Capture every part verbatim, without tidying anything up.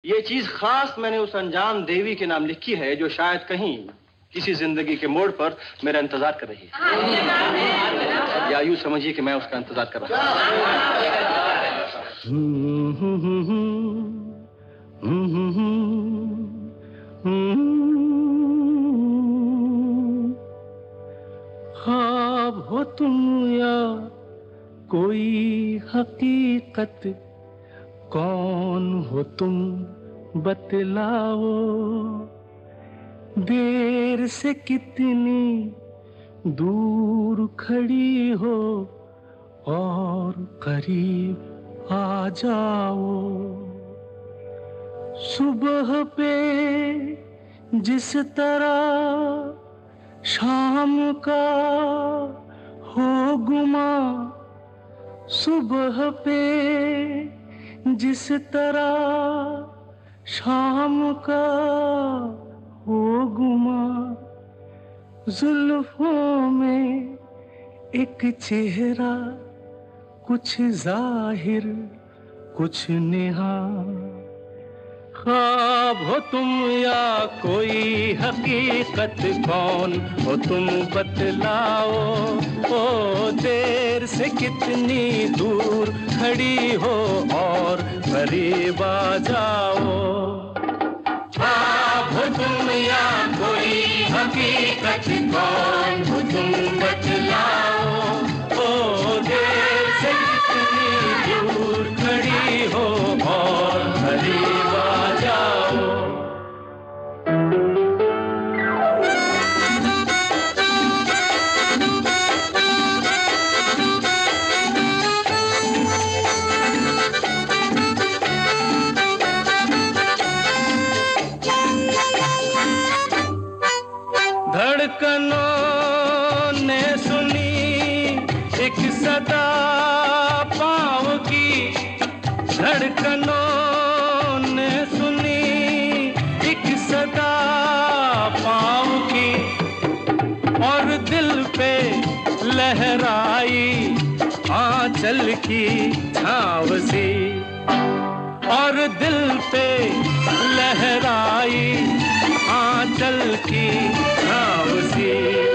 ये चीज खास मैंने उस अनजान देवी के नाम लिखी है जो शायद कहीं किसी जिंदगी के मोड़ पर मेरा इंतजार कर रही है, या यूं समझिए कि मैं उसका इंतजार कर रहा हूं। ख्वाब हो तुम या कोई हकीकत, कौन हो तुम बतलाओ। देर से कितनी दूर खड़ी हो और करीब आ जाओ। सुबह पे जिस तरह शाम का हो गुमा, सुबह पे जिस तरह शाम का हो गुमा। जुल्फों में एक चेहरा, कुछ जाहिर कुछ नेहा। ख्वाब हो तुम या कोई हकीकत, कौन हो तुम बतलाओ। ओ देर से कितनी दूर खड़ी हो और करीब आ जाओ। ख्वाब हो तुम या कोई हकीकत, कौन हो तुम बतलाओ। ओ देर से कितनी दूर खड़ी हो और करीब आ जाओ। धड़कनों ने सुनी एक सदा पाँव की, धड़कनों ने सुनी एक सदा पाँव की। और दिल पे लहराई आंचल की छाँव सी, और दिल पे लहराई आंचल की छाँव सी।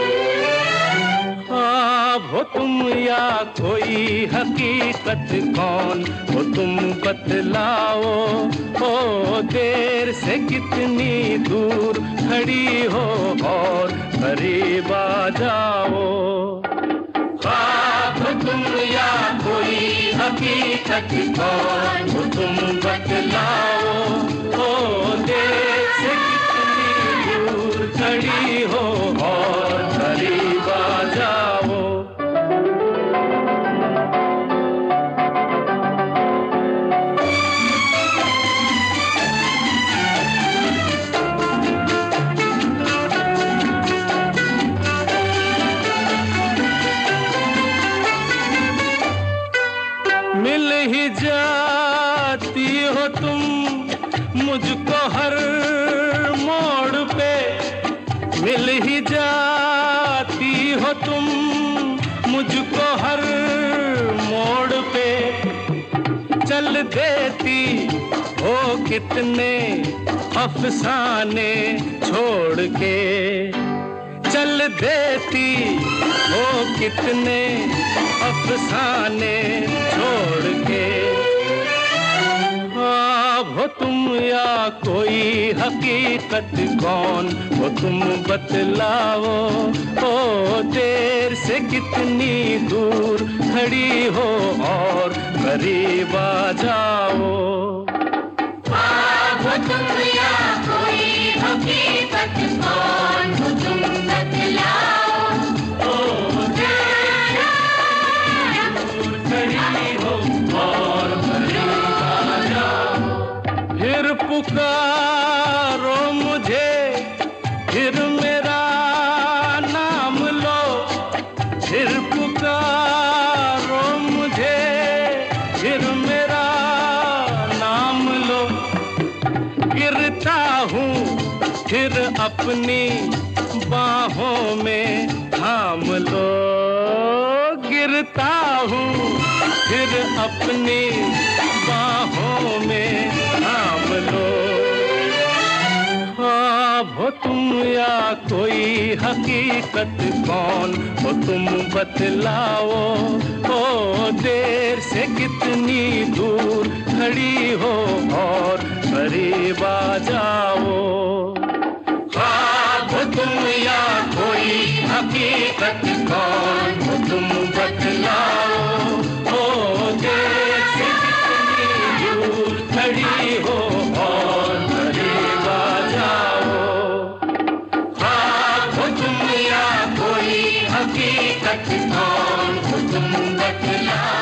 ख्वाब हो तुम या कोई हकीकत, कौन हो तुम बतलाओ। ओ देर से कितनी दूर खड़ी हो और करीब आ जाओ। ख्वाब हो तुम या कोई हकीकत, कौन हो तुम बतलाओ। ओ देर से दूर खड़ी हो और करीब आ जाओ। मिल ही जाती हो तुम मुझको हर मोड़ पे, मिल ही जाती हो तुम मुझको हर मोड़ पे। चल देती हो कितने अफसाने छोड़ के, चल देती हो कितने अफसाने छोड़ के। ख्वाब हो तुम या कोई हकीकत, कौन हो तुम बतलाओ। ओ देर से कितनी दूर खड़ी हो और करीब आ जाओ। ख्वाब हो तुम या कोई हकीकत, कौन हो तुम बतलाओ। ओ देर से दूर खड़ी हो और करीब आ जाओ। फिर पुकारो मुझे, फिर मेरा नाम लो। फिर पुकारो मुझे, फिर मेरा नाम लो। गिरता हूँ फिर अपनी बाहों में थाम लो। गिरता हूँ फिर अपनी बाहों में थाम लो। तुम या कोई हकीकत कौन हो तुम बतलाओ। ओ देर से कितनी दूर खड़ी हो और करीब आ जाओ। ख्वाब हो तुम या कोई हकीकत कौन हो तुम बतलाओ। ओ देर से कितनी दूर खड़ी हो और करीब आ जाओ। ख्वाब हो तुम या कोई हकीकत कौन हो तुम बतलाओ।